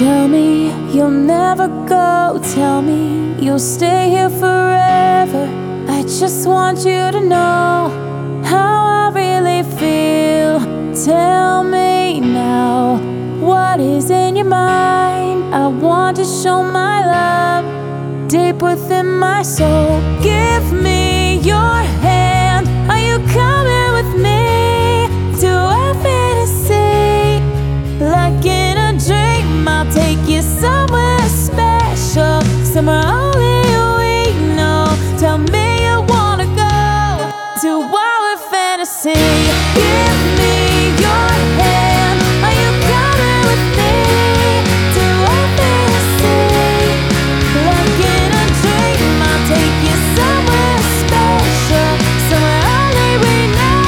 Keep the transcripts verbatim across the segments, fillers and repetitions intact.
Tell me you'll never go. Tell me you'll stay here forever. I just want you to know how I really feel. Tell me now, what is in your mind? I want to show my love deep within my soul. Give me your hand. Are you coming with me to a fantasy? Like in a dream, I'll take you somewhere special, somewhere only we know. Tell me you wanna go to our fantasy. Give me your hand. Are you coming with me to our fantasy? Like in a dream, I'll take you somewhere special, somewhere only we know.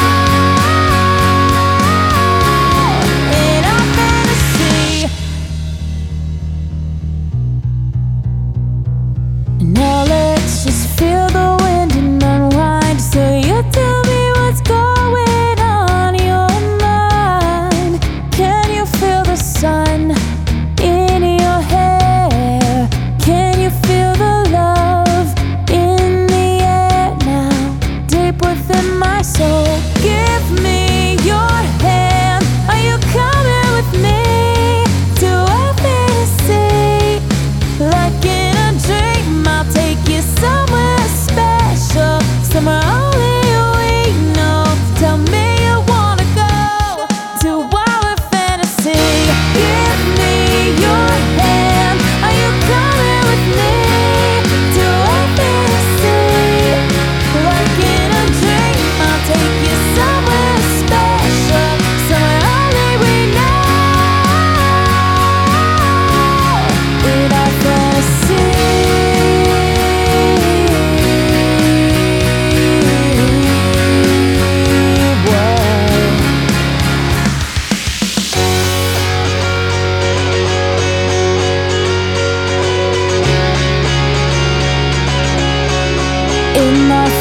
In our fantasy. Now let's just feel the wind and unwind. So you tell me what's going on in your mind. Can you feel the sun in your hair? Can you feel the love in the air now, deep within my soul? Give me your hand. Are you coming with me to a fantasy? Like in a dream, I'll take you somewhere special, somewhere only we know. Tell me you wanna go to our fantasy. Give me your hand. Are you coming with me to our fantasy? Like in a dream, I'll take you somewhere special, somewhere only we know. In our fantasy. In my